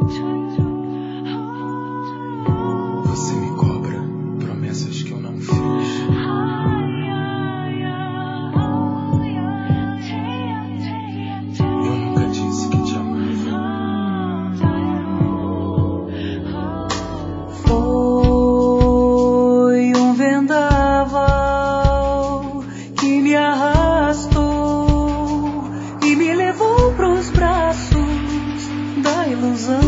Você me cobra promessas que eu não fiz. Eu nunca disse que te amava. Foi um vendaval que me arrastou e me levou pros braços da ilusão.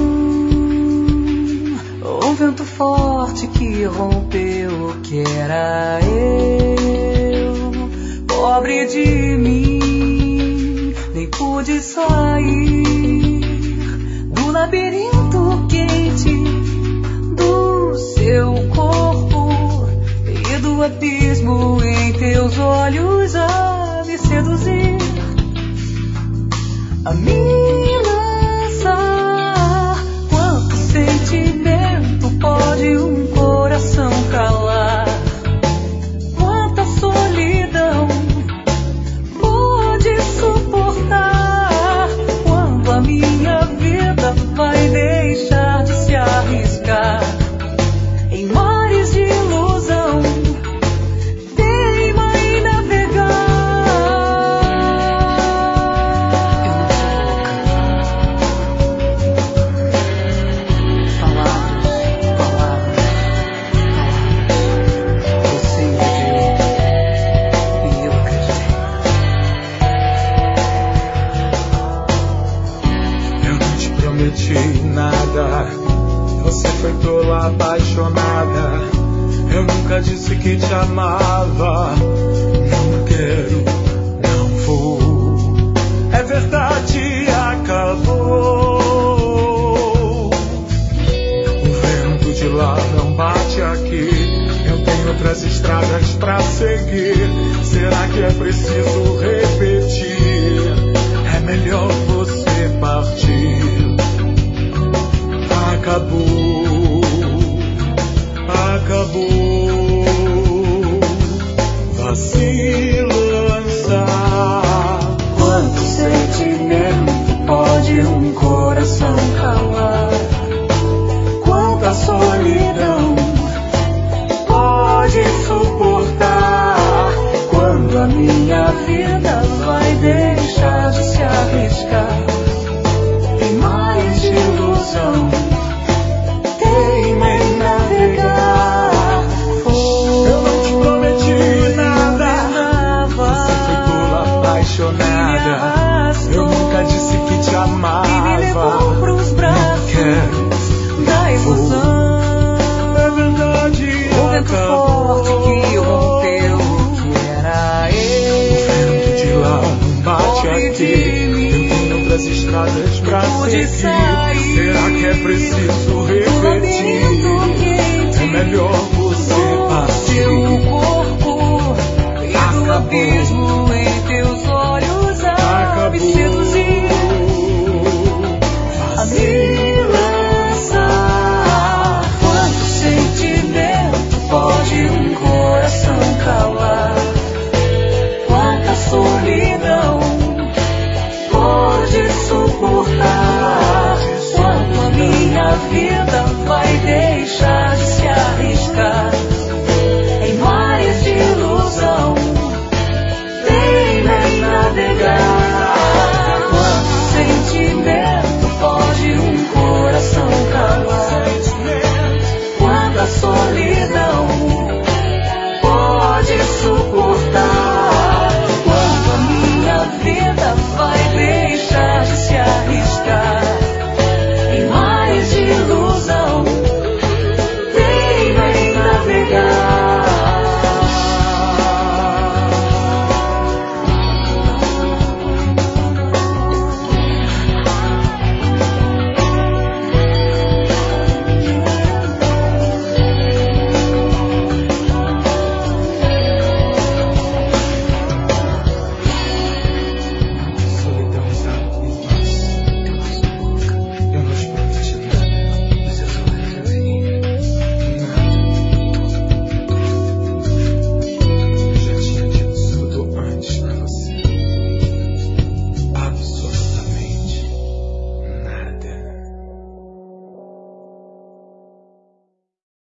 Um vento forte que rompeu o que era eu. Pobre de mim, nem pude sair do labirinto quente do seu corpo e do abismo em teus olhos a me seduzir, a me lançar. Quanto sentimento pode um coração calar? Quanta solidão pode suportar? Quando a minha vida vai deixar de se arriscar em mares de ilusão? Teima em navegar. Eu não sou louca. Palavras. Você viveu e eu acreditei. Eu não te prometi nada. Você foi tola apaixonada. Eu nunca disse que te amava. Não quero, não vou. É verdade, acabou. O vento de lá não bate aqui. Eu tenho outras estradas pra seguir. Será que é preciso repetir? É melhor você partir. Acabou, vá se lançar. Quanto sentimento pode um coração calar? Quanta solidão pode suportar? Quando a minha vida vai deixar de se arriscar em mares de ilusão? Teima em navegar. Eu não te prometi nada. Você foi tola apaixonada. Eu nunca disse que te amava. E me levou pros braços da ilusão. É verdade, O vento forte que rompeu o que era eu. O vento de lá não bate Pobre aqui. de mim, Eu tenho outras estradas pra pude seguir. sair Será que é preciso do repetir? labirinto quente É melhor você do seu partir. corpo e do Acabou. abismo